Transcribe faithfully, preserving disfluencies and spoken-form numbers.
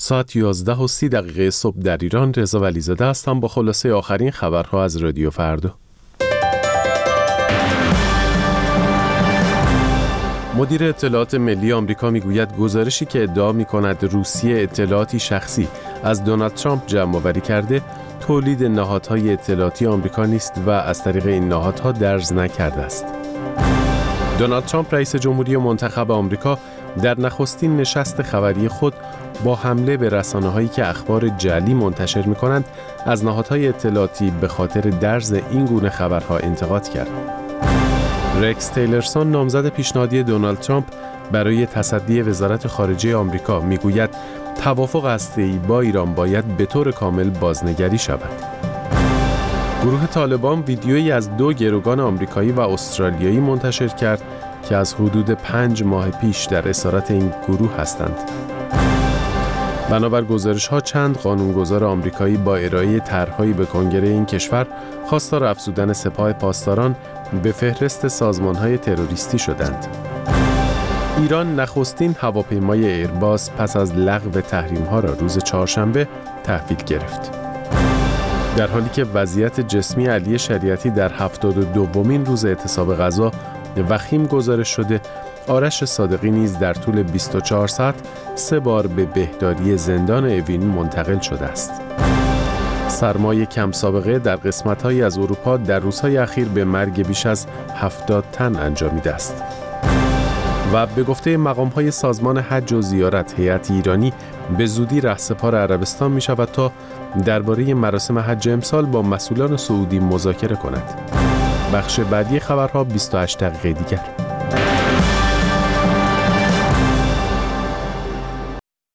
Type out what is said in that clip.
ساعت یازده و سی دقیقه صبح در ایران. رضا ولیزاده هستم با خلاصه آخرین خبرها از رادیو فردا. مدیر اطلاعات ملی آمریکا میگوید گزارشی که ادعا می‌کند روسیه اطلاعاتی شخصی از دونالد ترامپ جمع‌آوری کرده، تولید نهادهای اطلاعاتی آمریکا نیست و از طریق این نهادها درز نکرده است. دونالد ترامپ رئیس جمهوری منتخب آمریکا در نخستین نشست خبری خود با حمله به رسانه‌هایی که اخبار جعلی منتشر می‌کنند از نهادهای اطلاعاتی به خاطر درز این گونه خبرها انتقاد کرد. رکس تیلرسون نامزد پیشنهادی دونالد ترامپ برای تصدی وزارت خارجه آمریکا میگوید توافق هسته‌ای با ایران باید به طور کامل بازنگری شود. گروه طالبان ویدیویی از دو گروگان آمریکایی و استرالیایی منتشر کرد که از حدود پنج ماه پیش در اسارت این گروه هستند. بنابر گزارش‌ها چند قانونگذار آمریکایی با ارائه طرح‌هایی به کنگره این کشور خواستار افزودن سپاه پاسداران به فهرست سازمان‌های تروریستی شدند. ایران نخستین هواپیمای ایرباس پس از لغو تحریم‌ها را روز چهارشنبه تحویل گرفت. در حالی که وضعیت جسمی علی شریعتی در هفتاد و دومین روز اعتصاب غذا وخیم گزارش شده، آرش صادقی نیز در طول بیست و چهار ساعت سه بار به بهداری زندان اوین منتقل شده است. سرمای کم سابقه در قسمت‌هایی از اروپا در روزهای اخیر به مرگ بیش از هفتاد تن انجامیده است. و به گفته مقام‌های سازمان حج و زیارت، هیئت ایرانی به زودی رهسپار عربستان می‌شود تا درباره مراسم حج امسال با مسئولان سعودی مذاکره کند. بخش بعدی خبرها بیست و هشت دقیقه دیگر.